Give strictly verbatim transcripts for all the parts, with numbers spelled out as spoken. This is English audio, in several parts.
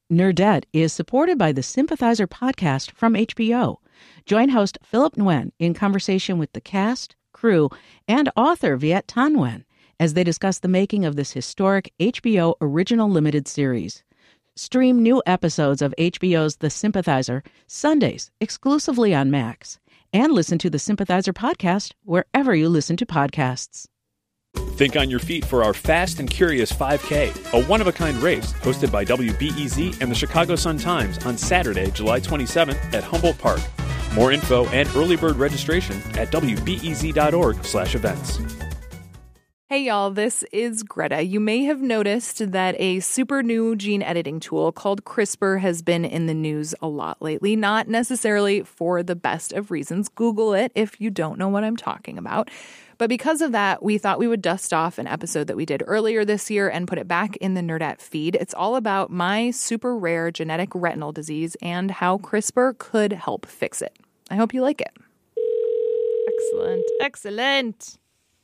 Nerdette is supported by the Sympathizer podcast from H B O. Join host Philip Nguyen in conversation with the cast, crew, and author Viet Thanh Nguyen as they discuss the making of this historic H B O original limited series. Stream new episodes of H B O's The Sympathizer Sundays exclusively on Max, and listen to the Sympathizer podcast wherever you listen to podcasts. Think on your feet for our Fast and Curious five K, a one-of-a-kind race hosted by W B E Z and the Chicago Sun-Times on Saturday, July twenty-seventh at Humboldt Park. More info and early bird registration at W B E Z dot org slash events. Hey y'all, this is Greta. You may have noticed that a super new gene editing tool called CRISPR has been in the news a lot lately, not necessarily for the best of reasons. Google it if you don't know what I'm talking about. But because of that, we thought we would dust off an episode that we did earlier this year and put it back in the Nerdette feed. It's all about my super rare genetic retinal disease and how CRISPR could help fix it. I hope you like it. Excellent. Excellent.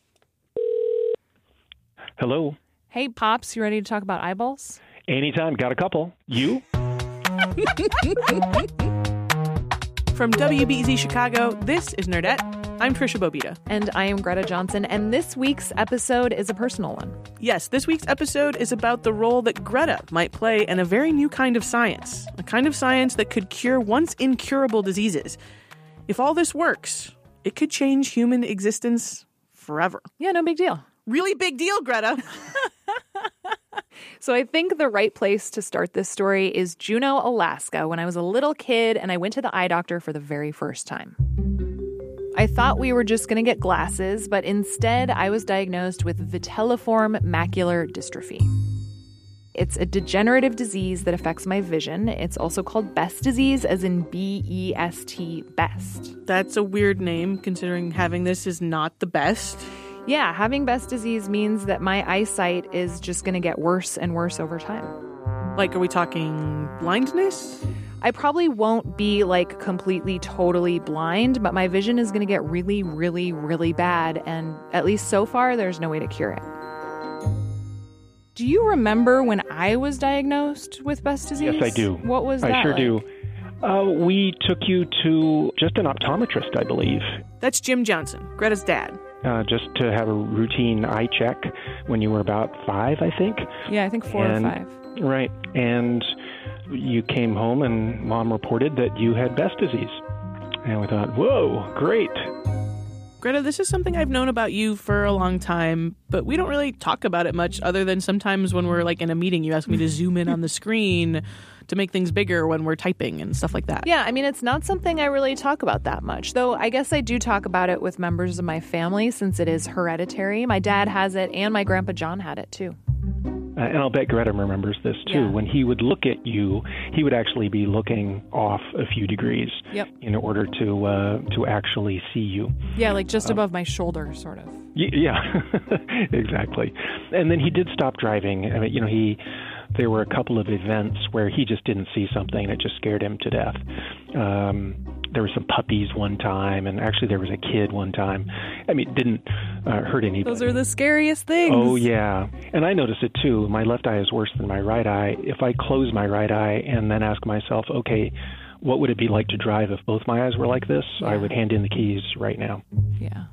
Hello. Hey, Pops, you ready to talk about eyeballs? Anytime. Got a couple. You? From W B E Z Chicago, this is Nerdette. I'm Trisha Bobita. And I am Greta Johnson, and this week's episode is a personal one. Yes, this week's episode is about the role that Greta might play in a very new kind of science, a kind of science that could cure once incurable diseases. If all this works, it could change human existence forever. Yeah, no big deal. Really big deal, Greta. So I think the right place to start this story is Juneau, Alaska, when I was a little kid and I went to the eye doctor for the very first time. I thought we were just going to get glasses, but instead I was diagnosed with vitelliform macular dystrophy. It's a degenerative disease that affects my vision. It's also called Best disease, as in B E S T, Best. That's a weird name, considering having this is not the best. Yeah, having Best disease means that my eyesight is just going to get worse and worse over time. Like, are we talking blindness? I probably won't be, like, completely, totally blind, but my vision is going to get really, really, really bad, and at least so far, there's no way to cure it. Do you remember when I was diagnosed with Best disease? Yes, I do. What was that I sure like? do. Uh, we took you to just an optometrist, I believe. That's Jim Johnson, Greta's dad. Uh, just to have a routine eye check when you were about five, I think. Yeah, I think four and, or five. Right. And you came home and Mom reported that you had Best disease. And we thought, whoa, great. Greta, this is something I've known about you for a long time, but we don't really talk about it much other than sometimes when we're like in a meeting, you ask me to zoom in on the screen to make things bigger when we're typing and stuff like that. Yeah, I mean, it's not something I really talk about that much, though I guess I do talk about it with members of my family since it is hereditary. My dad has it and my grandpa John had it too. Uh, and I'll bet Greta remembers this, too. Yeah. When he would look at you, he would actually be looking off a few degrees yep. in order to uh, to actually see you. Yeah, like just uh, above my shoulder, sort of. Y- yeah, exactly. And then he did stop driving. I mean, you know, he there were a couple of events where he just didn't see something and it just scared him to death. Um, there were some puppies one time, and actually there was a kid one time. I mean, it didn't uh, hurt anybody. Those are the scariest things. Oh, yeah. And I notice it, too. My left eye is worse than my right eye. If I close my right eye and then ask myself, okay, what would it be like to drive if both my eyes were like this? Yeah. I would hand in the keys right now. Yeah.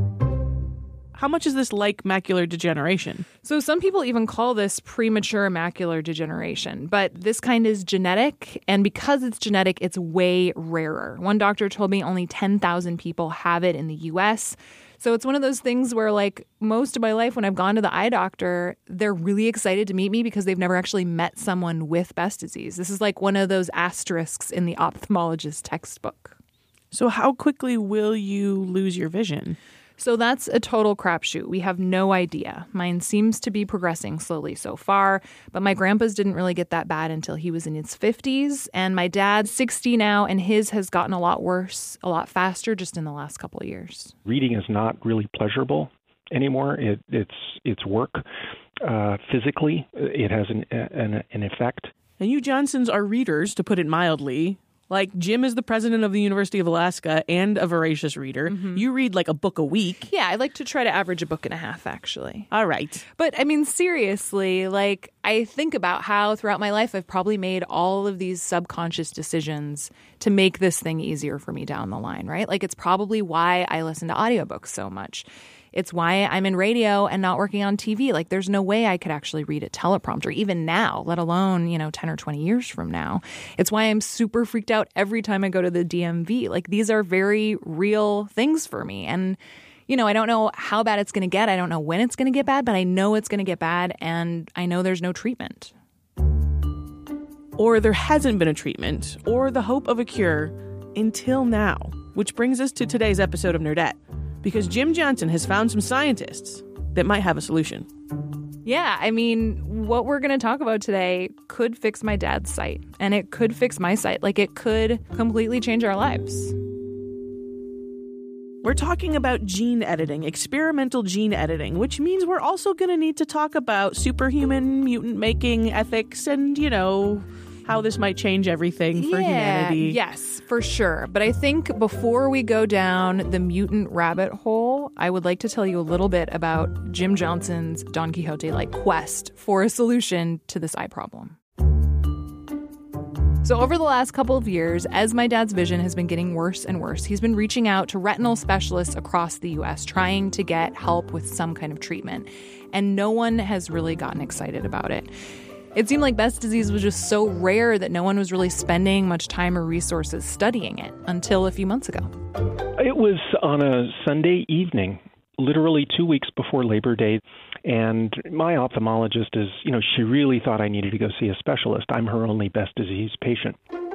How much is this like macular degeneration? So some people even call this premature macular degeneration, but this kind is genetic, and because it's genetic, it's way rarer. One doctor told me only ten thousand people have it in the U S, so it's one of those things where, like, most of my life when I've gone to the eye doctor, they're really excited to meet me because they've never actually met someone with Best disease. This is like one of those asterisks in the ophthalmologist textbook. So how quickly will you lose your vision? So that's a total crapshoot. We have no idea. Mine seems to be progressing slowly so far, but my grandpa's didn't really get that bad until he was in his fifties, and my dad's sixty now, and his has gotten a lot worse, a lot faster just in the last couple of years. Reading is not really pleasurable anymore. It, it's it's work. Uh, physically, it has an, an an effect. And you Johnsons are readers, to put it mildly. Like, Jim is the president of the University of Alaska and a voracious reader. Mm-hmm. You read like a book a week. Yeah, I like to try to average a book and a half, actually. All right. But I mean, seriously, like, I think about how throughout my life I've probably made all of these subconscious decisions to make this thing easier for me down the line, right? Like, it's probably why I listen to audiobooks so much. It's why I'm in radio and not working on T V. Like, there's no way I could actually read a teleprompter, even now, let alone, you know, ten or twenty years from now. It's why I'm super freaked out every time I go to the D M V. Like, these are very real things for me. And, you know, I don't know how bad it's going to get. I don't know when it's going to get bad, but I know it's going to get bad, and I know there's no treatment. Or there hasn't been a treatment or the hope of a cure until now, which brings us to today's episode of Nerdette. Because Jim Johnson has found some scientists that might have a solution. Yeah, I mean, what we're going to talk about today could fix my dad's sight. And it could fix my sight. Like, it could completely change our lives. We're talking about gene editing, experimental gene editing, which means we're also going to need to talk about superhuman mutant making ethics and, you know, how this might change everything for yeah, humanity. Yes, for sure. But I think before we go down the mutant rabbit hole, I would like to tell you a little bit about Jim Johnson's Don Quixote-like quest for a solution to this eye problem. So over the last couple of years, as my dad's vision has been getting worse and worse, he's been reaching out to retinal specialists across the U S trying to get help with some kind of treatment. And no one has really gotten excited about it. It seemed like Best's disease was just so rare that no one was really spending much time or resources studying it until a few months ago. It was on a Sunday evening, literally two weeks before Labor Day. And my ophthalmologist is, you know, she really thought I needed to go see a specialist. I'm her only Best disease patient.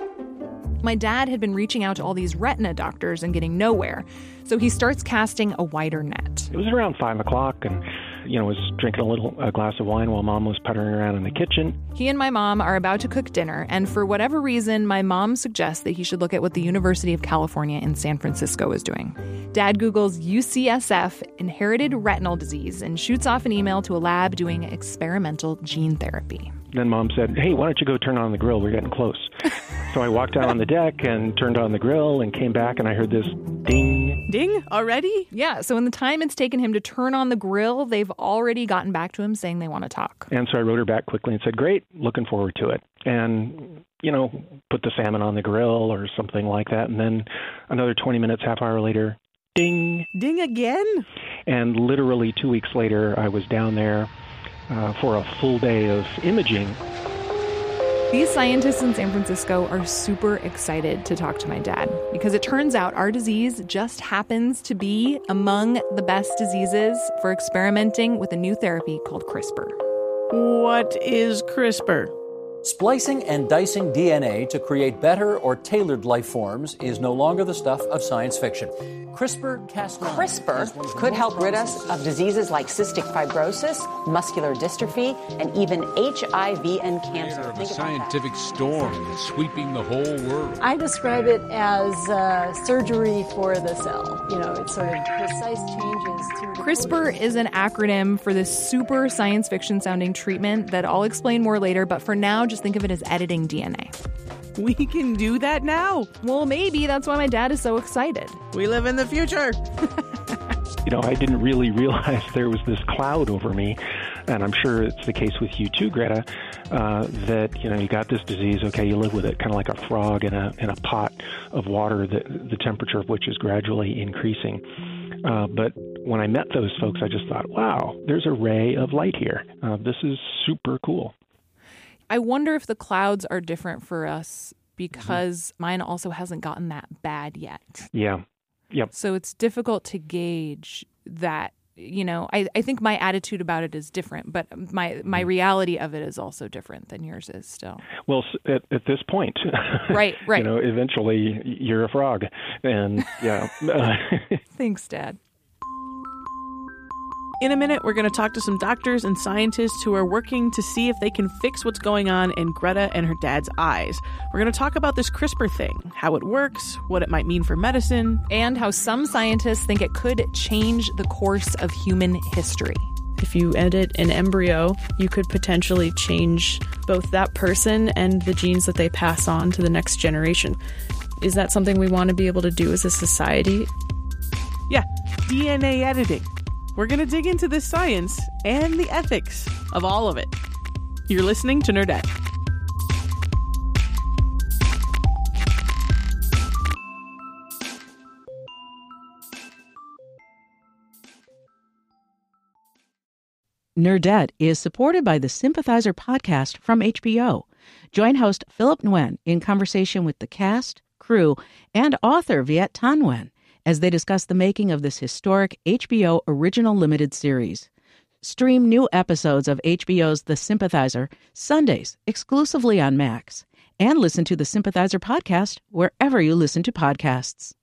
My dad had been reaching out to all these retina doctors and getting nowhere. So he starts casting a wider net. It was around five o'clock and, you know, was drinking a little a glass of wine while Mom was puttering around in the kitchen. He and my mom are about to cook dinner, and for whatever reason, my mom suggests that he should look at what the University of California in San Francisco is doing. Dad Googles U C S F, inherited retinal disease, and shoots off an email to a lab doing experimental gene therapy. Then Mom said, hey, why don't you go turn on the grill? We're getting close. So I walked out on the deck and turned on the grill and came back and I heard this ding. Ding? Already? Yeah, so in the time it's taken him to turn on the grill, they've already gotten back to him saying they want to talk. And so I wrote her back quickly and said, great, looking forward to it. And, you know, put the salmon on the grill or something like that. And then another twenty minutes, half hour later, ding. Ding again? And literally two weeks later, I was down there uh, for a full day of imaging. These scientists in San Francisco are super excited to talk to my dad because it turns out our disease just happens to be among the best diseases for experimenting with a new therapy called CRISPR. What is CRISPR? Splicing and dicing D N A to create better or tailored life forms is no longer the stuff of science fiction. CRISPR Cas nine CRISPR could help rid us of diseases like cystic fibrosis, muscular dystrophy, and even H I V and cancer. Of a scientific storm that's sweeping the whole world. I describe it as uh, surgery for the cell. You know, it's sort of precise changes to... CRISPR is an acronym for this super science fiction sounding treatment that I'll explain more later, but for now, just think of it as editing D N A. We can do that now. Well, maybe that's why my dad is so excited. We live in the future. You know, I didn't really realize there was this cloud over me, and I'm sure it's the case with you too, Greta, uh, that, you know, you got this disease, okay, you live with it, kind of like a frog in a in a pot of water, that the temperature of which is gradually increasing. Uh, but when I met those folks, I just thought, wow, there's a ray of light here. Uh, this is super cool. I wonder if the clouds are different for us because mm-hmm. mine also hasn't gotten that bad yet. Yeah. Yep. So it's difficult to gauge that, you know, I, I think my attitude about it is different, but my, my reality of it is also different than yours is still. Well, at, at this point, right, right. you know, eventually you're a frog. And yeah. Thanks, Dad. In a minute, we're going to talk to some doctors and scientists who are working to see if they can fix what's going on in Greta and her dad's eyes. We're going to talk about this CRISPR thing, how it works, what it might mean for medicine, and how some scientists think it could change the course of human history. If you edit an embryo, you could potentially change both that person and the genes that they pass on to the next generation. Is that something we want to be able to do as a society? Yeah, D N A editing. We're going to dig into the science and the ethics of all of it. You're listening to Nerdette. Nerdette is supported by the Sympathizer podcast from H B O. Join host Philip Nguyen in conversation with the cast, crew, and author Viet Thanh Nguyen as they discuss the making of this historic H B O original limited series. Stream new episodes of H B O's The Sympathizer Sundays exclusively on Max, and listen to the Sympathizer podcast wherever you listen to podcasts.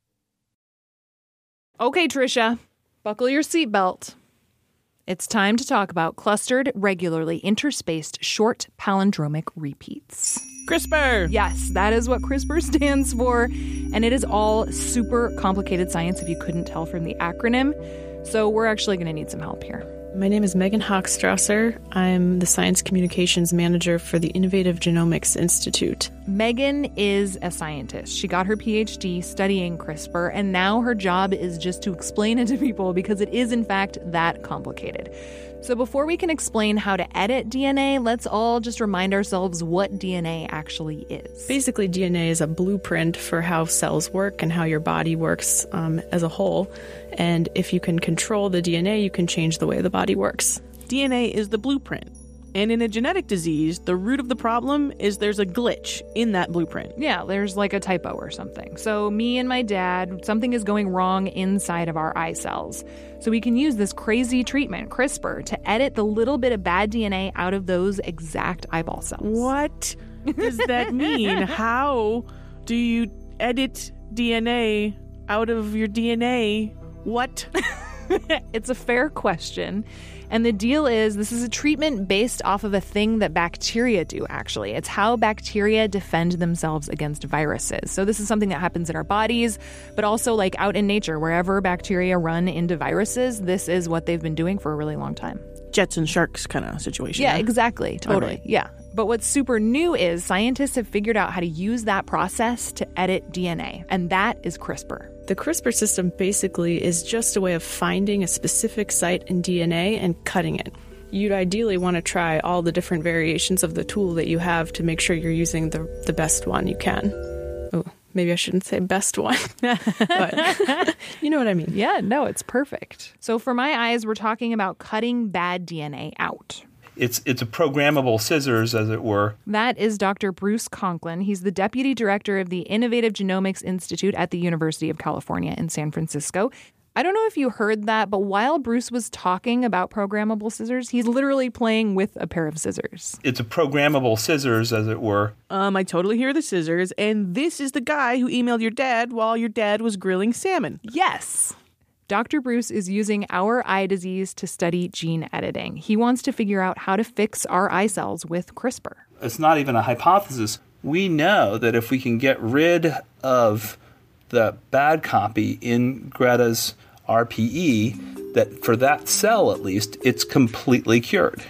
Okay, Trisha, buckle your seatbelt. It's time to talk about clustered, regularly interspaced, short palindromic repeats. CRISPR! Yes, that is what CRISPR stands for, and it is all super complicated science if you couldn't tell from the acronym, so we're actually going to need some help here. My name is Megan Hochstrasser. I'm the Science Communications Manager for the Innovative Genomics Institute. Megan is a scientist. She got her P H D studying CRISPR, and now her job is just to explain it to people because it is, in fact, that complicated. So before we can explain how to edit D N A, let's all just remind ourselves what D N A actually is. Basically, D N A is a blueprint for how cells work and how your body works um, as a whole. And if you can control the D N A, you can change the way the body works. D N A is the blueprint. And in a genetic disease, the root of the problem is there's a glitch in that blueprint. Yeah, there's like a typo or something. So me and my dad, something is going wrong inside of our eye cells. So we can use this crazy treatment, CRISPR, to edit the little bit of bad D N A out of those exact eyeball cells. What does that mean? How do you edit D N A out of your D N A? What? It's a fair question. And the deal is, this is a treatment based off of a thing that bacteria do, actually. It's how bacteria defend themselves against viruses. So this is something that happens in our bodies, but also like out in nature, wherever bacteria run into viruses, this is what they've been doing for a really long time. Jets and sharks kind of situation. Yeah, huh? exactly. Totally. Right. Yeah. But what's super new is scientists have figured out how to use that process to edit D N A, and that is CRISPR. The CRISPR system basically is just a way of finding a specific site in D N A and cutting it. You'd ideally want to try all the different variations of the tool that you have to make sure you're using the, the best one you can. Oh, maybe I shouldn't say best one, but you know what I mean. Yeah, no, it's perfect. So for my eyes, we're talking about cutting bad D N A out. It's it's a programmable scissors, as it were. That is Doctor Bruce Conklin. He's the Deputy Director of the Innovative Genomics Institute at the University of California in San Francisco. I don't know if you heard that, but while Bruce was talking about programmable scissors, he's literally playing with a pair of scissors. It's a programmable scissors, as it were. Um, I totally hear the scissors, and this is the guy who emailed your dad while your dad was grilling salmon. Yes. Doctor Bruce is using our eye disease to study gene editing. He wants to figure out how to fix our eye cells with CRISPR. It's not even a hypothesis. We know that if we can get rid of the bad copy in Greta's R P E, that for that cell at least, it's completely cured.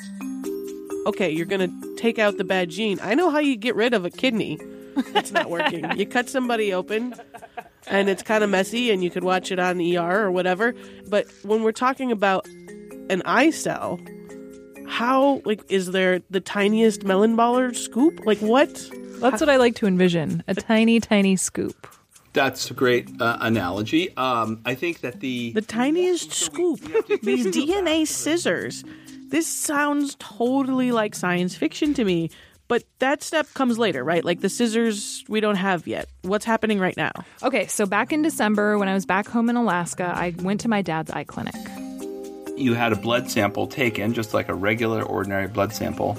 Okay, you're going to take out the bad gene. I know how you get rid of a kidney that's not working. You cut somebody open, and it's kind of messy, and you could watch it on E R or whatever. But when we're talking about an eye cell, how, like, is there the tiniest melon baller scoop? Like, what? That's what I like to envision, a tiny, tiny scoop. That's a great uh, analogy. Um, I think that the... The tiniest scoop. These D N A scissors. This sounds totally like science fiction to me. But that step comes later, right? Like the scissors we don't have yet. What's happening right now? Okay, so back in December, when I was back home in Alaska, I went to my dad's eye clinic. You had a blood sample taken, just like a regular, ordinary blood sample,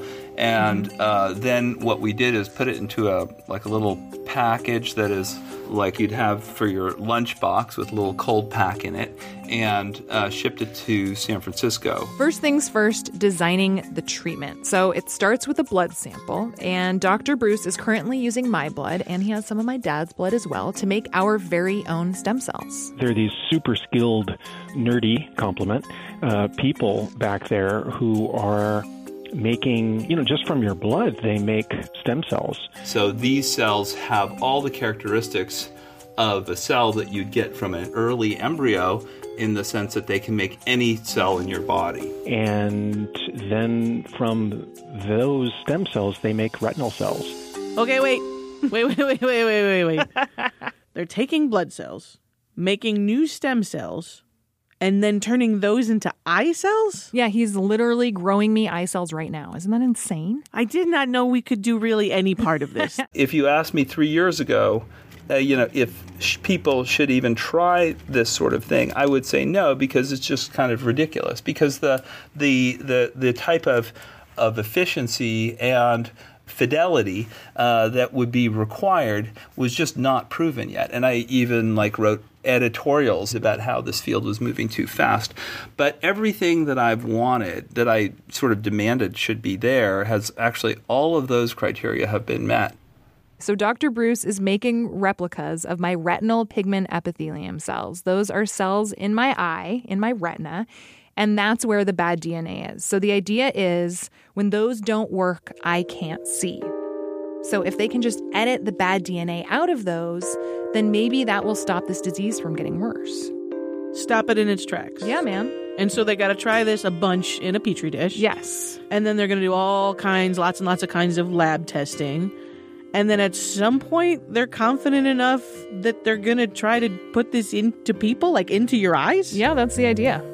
And uh, then what we did is put it into a like a little package that is like you'd have for your lunchbox with a little cold pack in it, and uh, shipped it to San Francisco. First things first, designing the treatment. So it starts with a blood sample, and Doctor Bruce is currently using my blood, and he has some of my dad's blood as well, to make our very own stem cells. There are these super skilled, nerdy compliment uh, people back there who are making, you know, just from your blood, they make stem cells. So these cells have all the characteristics of a cell that you'd get from an early embryo, in the sense that they can make any cell in your body. And then from those stem cells, they make retinal cells. Okay, wait. Wait, wait, wait, wait, wait, wait, wait. They're taking blood cells, making new stem cells, and then turning those into eye cells? Yeah, he's literally growing me eye cells right now. Isn't that insane? I did not know we could do really any part of this. If you asked me three years ago, uh, you know, if sh- people should even try this sort of thing, I would say no, because it's just kind of ridiculous. Because the the the, the type of of efficiency and fidelity uh, that would be required was just not proven yet. And I even like wrote editorials about how this field was moving too fast. But everything that I've wanted, that I sort of demanded should be there, has actually, all of those criteria have been met. So Doctor Bruce is making replicas of my retinal pigment epithelium cells. Those are cells in my eye, in my retina, and that's where the bad D N A is. So the idea is when those don't work, I can't see. So if they can just edit the bad D N A out of those, then maybe that will stop this disease from getting worse. Stop it in its tracks. Yeah, man. And so they got to try this a bunch in a petri dish. Yes. And then they're going to do all kinds, lots and lots of kinds of lab testing. And then at some point, they're confident enough that they're going to try to put this into people, like into your eyes? Yeah, that's the idea.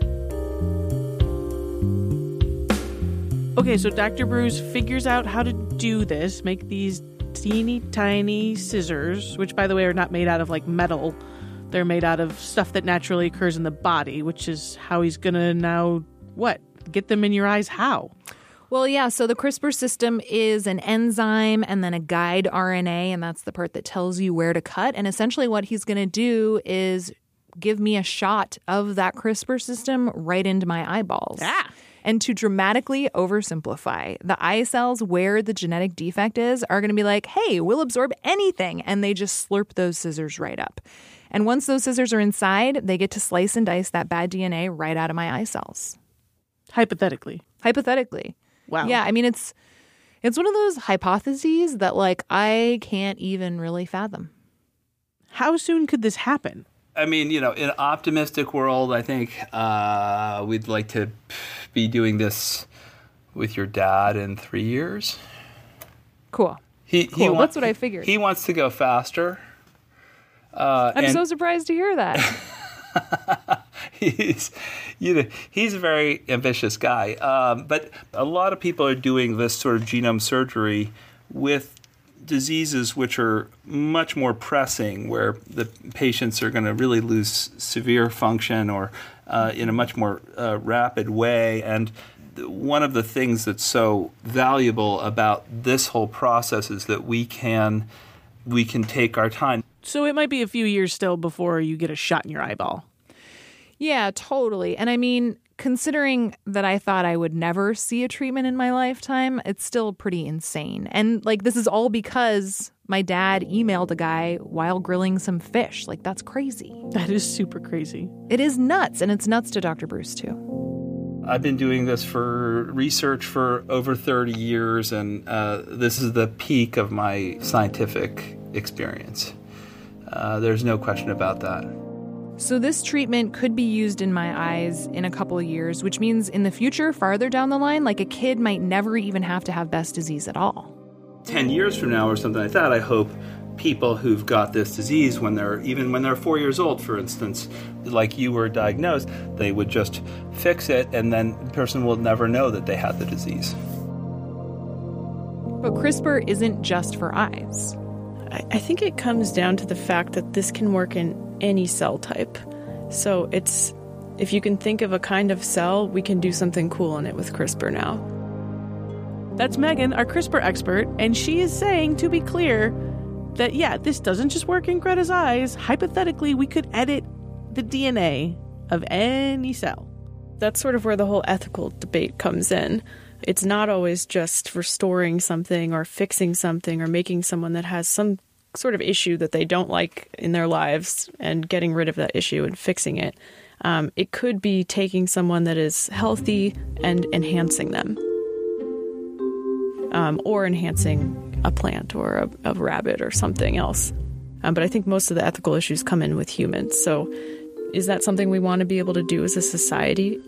Okay, so Doctor Bruce figures out how to do this, make these teeny tiny scissors, which, by the way, are not made out of, like, metal. They're made out of stuff that naturally occurs in the body, which is how he's going to now, what, get them in your eyes? How? Well, yeah, so the CRISPR system is an enzyme and then a guide R N A, and that's the part that tells you where to cut. And essentially what he's going to do is give me a shot of that CRISPR system right into my eyeballs. Ah! And to dramatically oversimplify, the eye cells where the genetic defect is are going to be like, hey, we'll absorb anything. And they just slurp those scissors right up. And once those scissors are inside, they get to slice and dice that bad D N A right out of my eye cells. Hypothetically. Hypothetically. Wow. Yeah, I mean, it's it's one of those hypotheses that, like, I can't even really fathom. How soon could this happen? I mean, you know, in an optimistic world, I think uh, we'd like to be doing this with your dad in three years. Cool. He, cool. he That's wa- what I figured. He wants to go faster. Uh, I'm and so surprised to hear that. he's, you know, he's a very ambitious guy. Um, but a lot of people are doing this sort of genome surgery with diseases which are much more pressing, where the patients are going to really lose severe function or uh, in a much more uh, rapid way. And one of the things that's so valuable about this whole process is that we can we can take our time. So it might be a few years still before you get a shot in your eyeball. Yeah, totally. And I mean, considering that I thought I would never see a treatment in my lifetime, it's still pretty insane. And like, this is all because my dad emailed a guy while grilling some fish. Like, that's crazy. That is super crazy. It is nuts. And it's nuts to Doctor Bruce, too. I've been doing this for research for over thirty years, and uh, this is the peak of my scientific experience. Uh, there's no question about that. So this treatment could be used in my eyes in a couple of years, which means in the future, farther down the line, like a kid might never even have to have Best disease at all. Ten years from now or something like that, I hope people who've got this disease, when they're even when they're four years old, for instance, like you were diagnosed, they would just fix it, and then the person will never know that they had the disease. But CRISPR isn't just for eyes. I, I think it comes down to the fact that this can work in any cell type. So it's, if you can think of a kind of cell, we can do something cool in it with CRISPR now. That's Megan, our CRISPR expert, and she is saying, to be clear, that, yeah, this doesn't just work in Greta's eyes. Hypothetically, we could edit the D N A of any cell. That's sort of where the whole ethical debate comes in. It's not always just restoring something or fixing something or making someone that has some sort of issue that they don't like in their lives and getting rid of that issue and fixing it. Um, it could be taking someone that is healthy and enhancing them. Um, or enhancing a plant or a, a rabbit or something else. Um, but I think most of the ethical issues come in with humans. So is that something we want to be able to do as a society?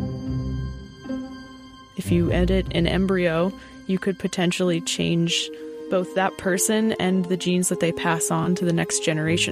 If you edit an embryo, you could potentially change both that person and the genes that they pass on to the next generation.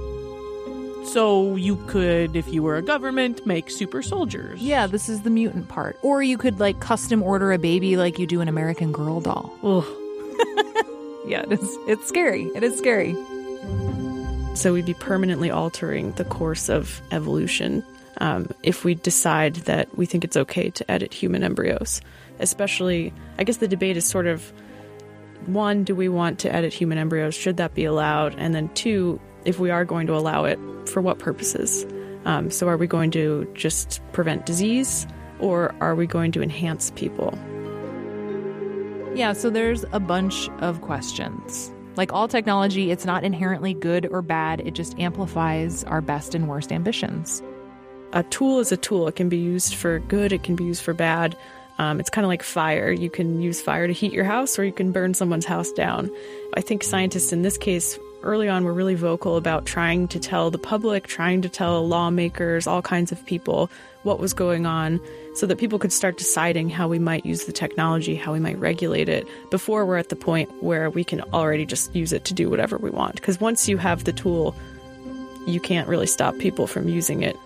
So you could, if you were a government, make super soldiers. Yeah, this is the mutant part. Or you could, like, custom order a baby like you do an American Girl doll. Ugh. Yeah, it is, it's scary. It is scary. So we'd be permanently altering the course of evolution um, if we decide that we think it's okay to edit human embryos. Especially, I guess the debate is sort of, one, do we want to edit human embryos? Should that be allowed? And then two, if we are going to allow it, for what purposes? Um, so are we going to just prevent disease, or are we going to enhance people? Yeah, so there's a bunch of questions. Like all technology, it's not inherently good or bad. It just amplifies our best and worst ambitions. A tool is a tool. It can be used for good. It can be used for bad. Um, it's kind of like fire. You can use fire to heat your house, or you can burn someone's house down. I think scientists in this case early on were really vocal about trying to tell the public, trying to tell lawmakers, all kinds of people what was going on so that people could start deciding how we might use the technology, how we might regulate it before we're at the point where we can already just use it to do whatever we want. Because once you have the tool, you can't really stop people from using it.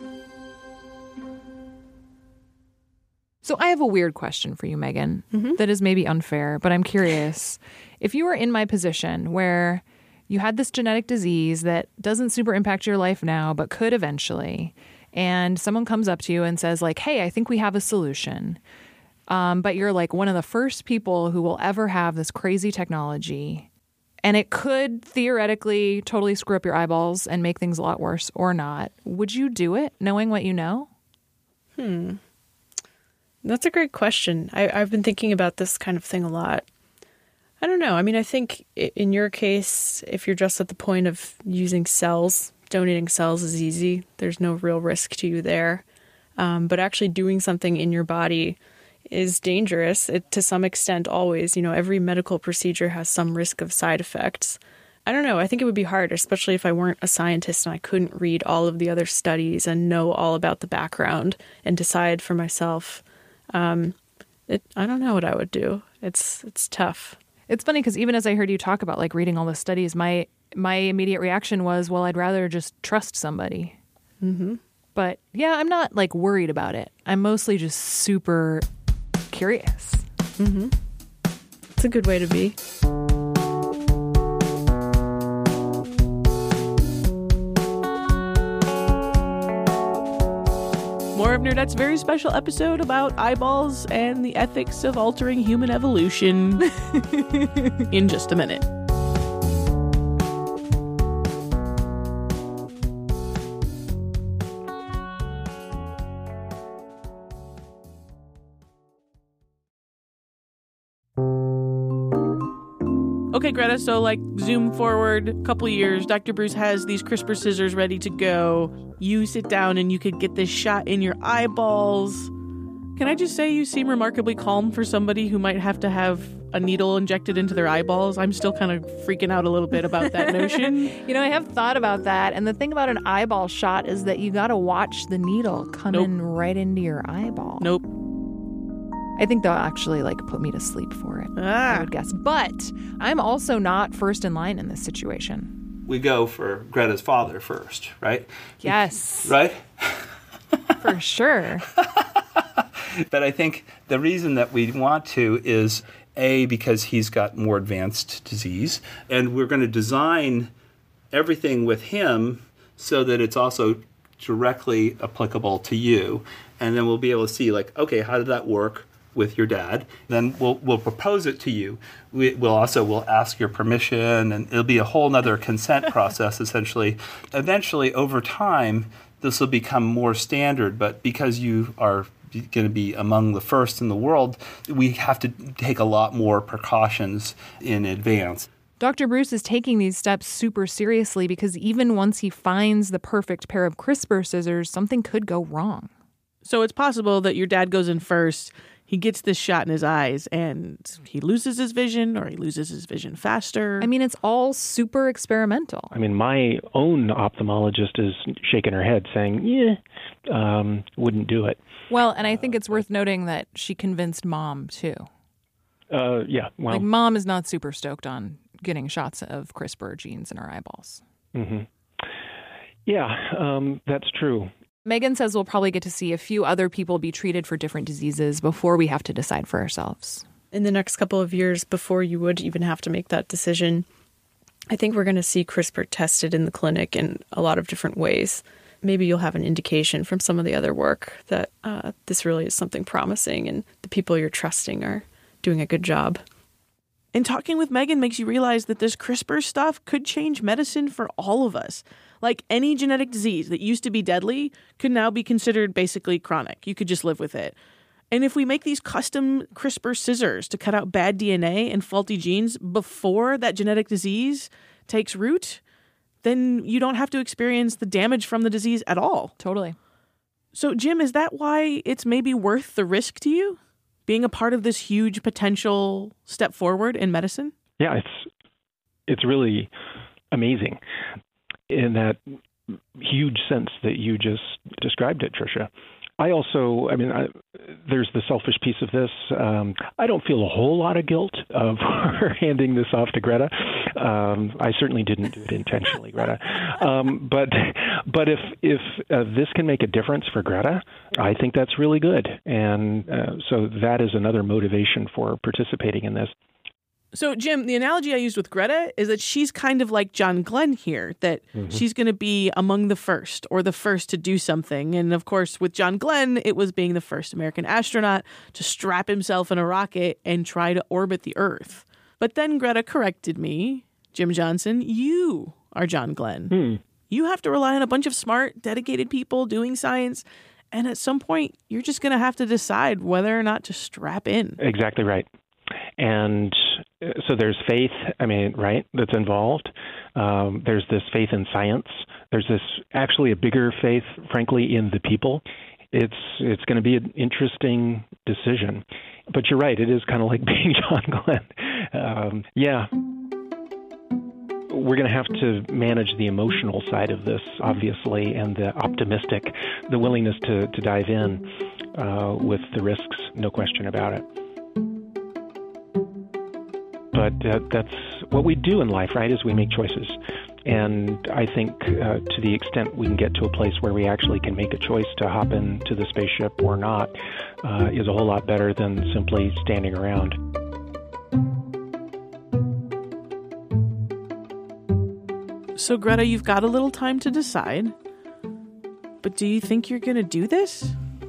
So I have a weird question for you, Megan, mm-hmm. that is maybe unfair, but I'm curious. If you were in my position where you had this genetic disease that doesn't super impact your life now, but could eventually, and someone comes up to you and says, like, hey, I think we have a solution, um, but you're like one of the first people who will ever have this crazy technology, and it could theoretically totally screw up your eyeballs and make things a lot worse or not, would you do it knowing what you know? Hmm. That's a great question. I, I've been thinking about this kind of thing a lot. I don't know. I mean, I think in your case, if you're just at the point of using cells, donating cells is easy. There's no real risk to you there. Um, but actually doing something in your body is dangerous it, to some extent always. You know, every medical procedure has some risk of side effects. I don't know. I think it would be hard, especially if I weren't a scientist and I couldn't read all of the other studies and know all about the background and decide for myself. Um, it, I don't know what I would do. It's it's tough. It's funny because even as I heard you talk about like reading all the studies, my my immediate reaction was, well, I'd rather just trust somebody. Mm-hmm. But yeah, I'm not like worried about it. I'm mostly just super curious. Mm-hmm. It's a good way to be. More of Nerdette's very special episode about eyeballs and the ethics of altering human evolution in just a minute. Okay, Greta, so like zoom forward a couple years, Doctor Bruce has these CRISPR scissors ready to go. You sit down and you could get this shot in your eyeballs. Can I just say you seem remarkably calm for somebody who might have to have a needle injected into their eyeballs? I'm still kind of freaking out a little bit about that notion. You know, I have thought about that. And the thing about an eyeball shot is that you got to watch the needle come nope. in right into your eyeball. Nope. I think they'll actually like put me to sleep for it, ah. I would guess. But I'm also not first in line in this situation. We go for Greta's father first, right? Yes. Right? For sure. But I think the reason that we want to is, A, because he's got more advanced disease, and we're going to design everything with him so that it's also directly applicable to you. And then we'll be able to see, like, okay, how did that work with your dad. Then we'll we'll propose it to you. We, we'll also we'll ask your permission, and it'll be a whole nother consent process, essentially. Eventually, over time, this will become more standard, but because you are going to be among the first in the world, we have to take a lot more precautions in advance. Doctor Bruce is taking these steps super seriously because even once he finds the perfect pair of CRISPR scissors, something could go wrong. So it's possible that your dad goes in first, he gets this shot in his eyes, and he loses his vision, or he loses his vision faster. I mean, it's all super experimental. I mean, my own ophthalmologist is shaking her head saying, yeah, um, wouldn't do it. Well, and I think it's worth noting that she convinced Mom, too. Uh, yeah, well. Like, Mom is not super stoked on getting shots of CRISPR genes in her eyeballs. Mm-hmm. Yeah, um, that's true. Megan says we'll probably get to see a few other people be treated for different diseases before we have to decide for ourselves. In the next couple of years, before you would even have to make that decision, I think we're going to see CRISPR tested in the clinic in a lot of different ways. Maybe you'll have an indication from some of the other work that uh, this really is something promising and the people you're trusting are doing a good job. And talking with Megan makes you realize that this CRISPR stuff could change medicine for all of us. Like, any genetic disease that used to be deadly could now be considered basically chronic. You could just live with it. And if we make these custom CRISPR scissors to cut out bad D N A and faulty genes before that genetic disease takes root, then you don't have to experience the damage from the disease at all. Totally. So, Jim, is that why it's maybe worth the risk to you? Being a part of this huge potential step forward in medicine? Yeah, it's it's really amazing in that huge sense that you just described it, Tricia. I also, I mean, I, there's the selfish piece of this. Um, I don't feel a whole lot of guilt of handing this off to Greta. Um, I certainly didn't do it intentionally, Greta. Um, but but if if uh, this can make a difference for Greta, I think that's really good. And uh, so that is another motivation for participating in this. So, Jim, the analogy I used with Greta is that she's kind of like John Glenn here, that mm-hmm. she's going to be among the first or the first to do something. And, of course, with John Glenn, it was being the first American astronaut to strap himself in a rocket and try to orbit the Earth. But then Greta corrected me. Jim Johnson, you are John Glenn. Hmm. You have to rely on a bunch of smart, dedicated people doing science. And at some point, you're just going to have to decide whether or not to strap in. Exactly right. And so there's faith, I mean, right, that's involved. Um, there's this faith in science. There's this actually a bigger faith, frankly, in the people. It's it's going to be an interesting decision. But you're right, it is kind of like being John Glenn. Um, yeah. We're going to have to manage the emotional side of this, obviously, and the optimistic, the willingness to, to dive in uh, with the risks, no question about it. But uh, that's what we do in life, right, is we make choices. And I think uh, to the extent we can get to a place where we actually can make a choice to hop into the spaceship or not uh, is a whole lot better than simply standing around. So, Greta, you've got a little time to decide. But do you think you're going to do this?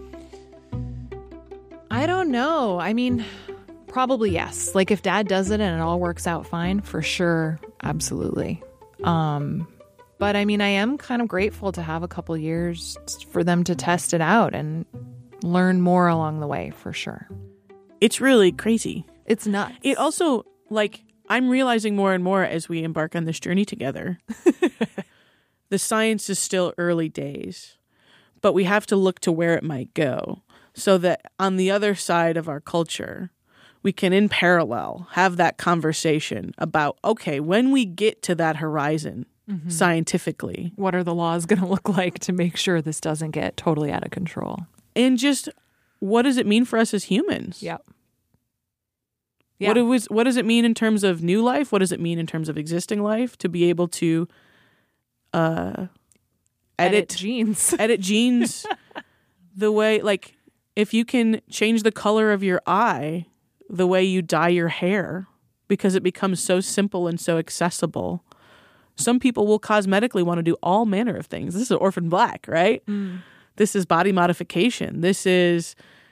I don't know. I mean, probably yes. Like, if Dad does it and it all works out fine, for sure, absolutely. Um, but I mean, I am kind of grateful to have a couple years for them to test it out and learn more along the way, for sure. It's really crazy. It's nuts. It also, like, I'm realizing more and more as we embark on this journey together. The science is still early days, but we have to look to where it might go so that on the other side of our culture, we can, in parallel, have that conversation about, okay, when we get to that horizon mm-hmm. scientifically, what are the laws going to look like to make sure this doesn't get totally out of control? And just what does it mean for us as humans? Yep. Yeah. What, it was, what does it mean in terms of new life? What does it mean in terms of existing life to be able to uh, edit, edit genes? edit genes the way, like, if you can change the color of your eye the way you dye your hair because it becomes so simple and so accessible. Some people will cosmetically want to do all manner of things. This is Orphan Black, right? Mm. This is body modification. This is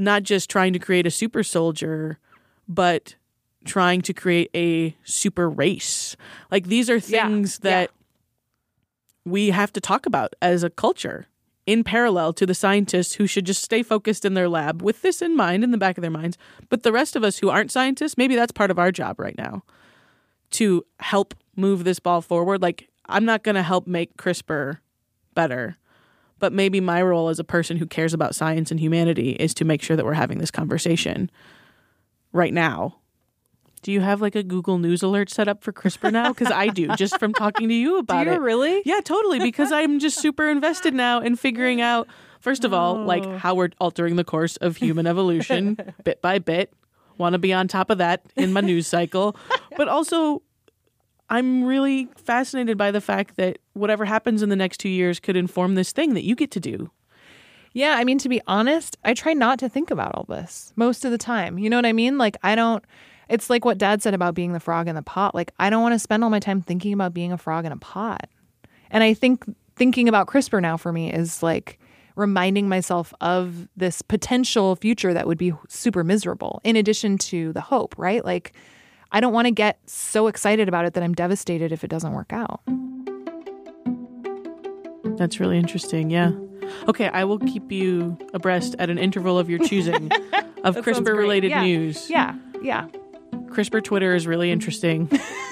not just trying to create a super soldier, but trying to create a super race. Like, these are things yeah, that yeah. we have to talk about as a culture in parallel to the scientists who should just stay focused in their lab with this in mind, in the back of their minds. But the rest of us who aren't scientists, maybe that's part of our job right now, to help move this ball forward. Like, I'm not going to help make CRISPR better, but maybe my role as a person who cares about science and humanity is to make sure that we're having this conversation right now. Do you have like a Google News alert set up for CRISPR now? Because I do, just from talking to you about it. Do you it. really? Yeah, totally. Because I'm just super invested now in figuring out, first of all, Oh. like how we're altering the course of human evolution bit by bit. Want to be on top of that in my news cycle. But also, I'm really fascinated by the fact that whatever happens in the next two years could inform this thing that you get to do. Yeah, I mean, to be honest, I try not to think about all this most of the time. You know what I mean? Like, I don't, it's like what Dad said about being the frog in the pot. Like, I don't want to spend all my time thinking about being a frog in a pot. And I think thinking about CRISPR now for me is like reminding myself of this potential future that would be super miserable, in addition to the hope, right? Like, I don't want to get so excited about it that I'm devastated if it doesn't work out. That's really interesting. Yeah. Okay, I will keep you abreast at an interval of your choosing of CRISPR-related yeah. news. Yeah, yeah. CRISPR Twitter is really interesting.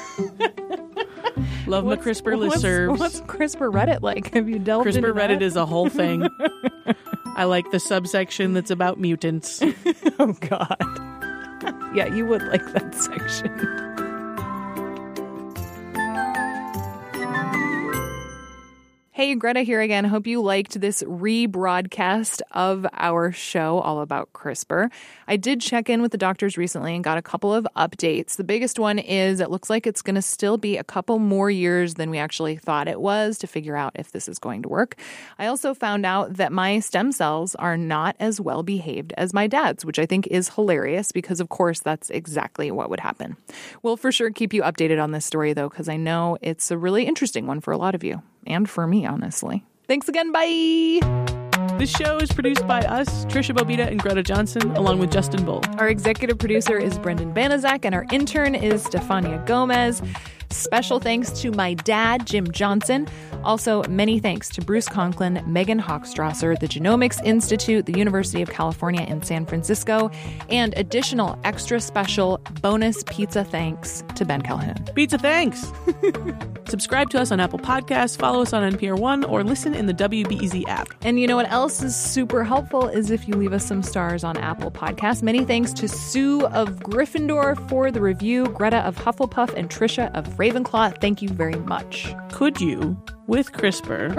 Love my CRISPR what's, listservs. What's CRISPR Reddit like? Have you delved CRISPR into Reddit that? is a whole thing. I like the subsection that's about mutants. Oh, God. Yeah, you would like that section. Hey, Greta here again. Hope you liked this rebroadcast of our show all about CRISPR. I did check in with the doctors recently and got a couple of updates. The biggest one is it looks like it's going to still be a couple more years than we actually thought it was to figure out if this is going to work. I also found out that my stem cells are not as well behaved as my dad's, which I think is hilarious because, of course, that's exactly what would happen. We'll for sure keep you updated on this story, though, because I know it's a really interesting one for a lot of you. And for me, honestly. Thanks again. Bye. This show is produced by us, Trisha Bobita and Greta Johnson, along with Justin Bull. Our executive producer is Brendan Banaszak, and our intern is Stefania Gomez. Special thanks to my dad, Jim Johnson. Also, many thanks to Bruce Conklin, Megan Hochstrasser, the Genomics Institute, the University of California in San Francisco, and additional extra special bonus pizza thanks to Ben Callahan. Pizza thanks! Subscribe to us on Apple Podcasts, follow us on N P R One, or listen in the W B E Z app. And you know what else is super helpful is if you leave us some stars on Apple Podcasts. Many thanks to Sue of Gryffindor for the review, Greta of Hufflepuff, and Trisha of Ravenclaw. Thank you very much. Could you, with CRISPR,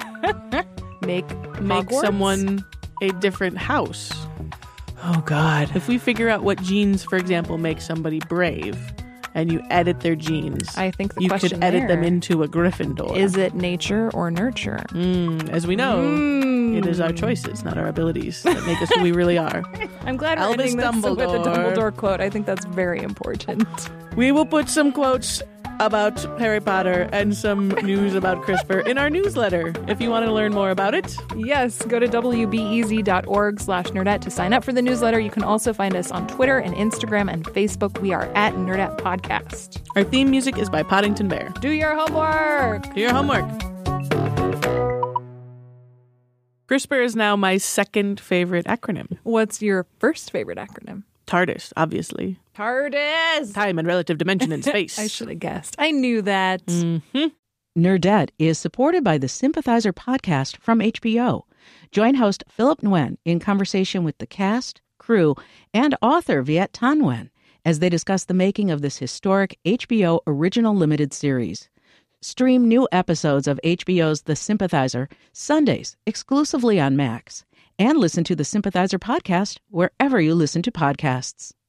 make make Hogwarts? someone a different house? Oh, God. If we figure out what genes, for example, make somebody brave, and you edit their genes, I think the you question could edit there them into a Gryffindor. Is it nature or nurture? Mm, as we know, Mm. it is our choices, not our abilities, that make us who we really are. I'm glad we're Albus ending this with a Dumbledore. Dumbledore quote. I think that's very important. We will put some quotes about Harry Potter and some news about CRISPR in our newsletter if you want to learn more about it. Yes, go to W B E Z dot org slash nerdette to sign up for the newsletter. You can also find us on Twitter and Instagram and Facebook. We are at Nerdette Podcast. Our theme music is by Poddington Bear. Do your homework. Do your homework. CRISPR is now my second favorite acronym. What's your first favorite acronym? TARDIS, obviously. TARDIS. Time and relative dimension in space. I should have guessed. I knew that. Mm-hmm. Nerdette is supported by the Sympathizer podcast from H B O. Join host Philip Nguyen in conversation with the cast, crew, and author Viet Thanh Nguyen as they discuss the making of this historic H B O original limited series. Stream new episodes of H B O's The Sympathizer Sundays exclusively on Max. And listen to the Sympathizer podcast wherever you listen to podcasts.